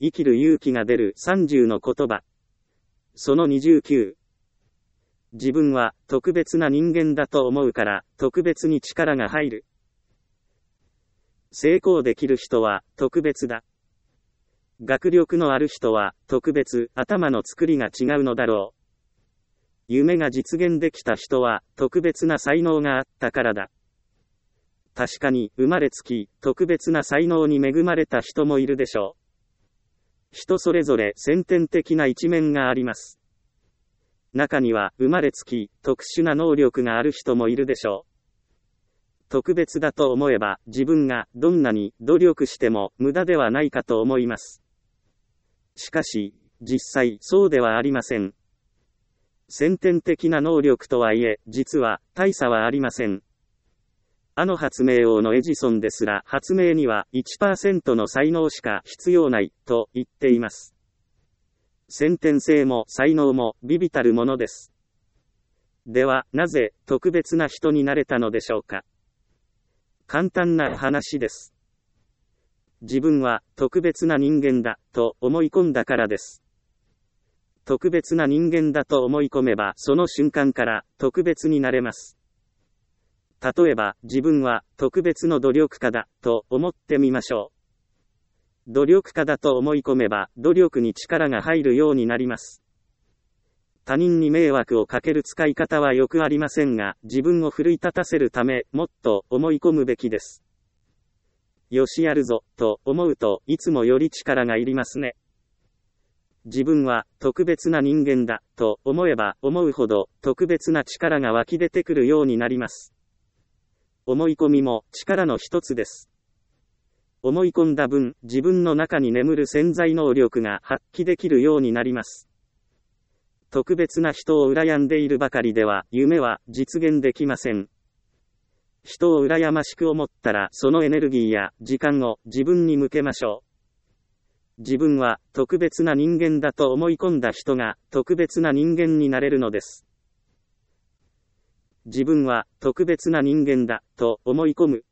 生きる勇気が出る30の言葉。その29。自分は特別な人間だと思うから特別に力が入る。成功できる人は特別だ。学力のある人は特別、頭の作りが違うのだろう。夢が実現できた人は特別な才能があったからだ。確かに生まれつき特別な才能に恵まれた人もいるでしょう。人それぞれ先天的な一面があります。中には生まれつき特殊な能力がある人もいるでしょう。特別だと思えば自分がどんなに努力しても無駄ではないかと思います。しかし、実際そうではありません。先天的な能力とはいえ、実は大差はありません。発明王のエジソンですら発明には 1% の才能しか必要ないと言っています。先天性も才能も微々たるものです。では、なぜ特別な人になれたのでしょうか。簡単な話です。自分は特別な人間だと思い込んだからです。特別な人間だと思い込めばその瞬間から特別になれます。例えば自分は特別の努力家だと思ってみましょう。努力家だと思い込めば努力に力が入るようになります。他人に迷惑をかける使い方はよくありませんが、自分を奮い立たせるためもっと思い込むべきです。よしやるぞと思うといつもより力がいりますね。自分は特別な人間だと思えば思うほど特別な力が湧き出てくるようになります。思い込みも力の一つです。思い込んだ分、自分の中に眠る潜在能力が発揮できるようになります。特別な人を羨んでいるばかりでは夢は実現できません。人を羨ましく思ったらそのエネルギーや時間を自分に向けましょう。自分は特別な人間だと思い込んだ人が特別な人間になれるのです。自分は特別な人間だと思い込む。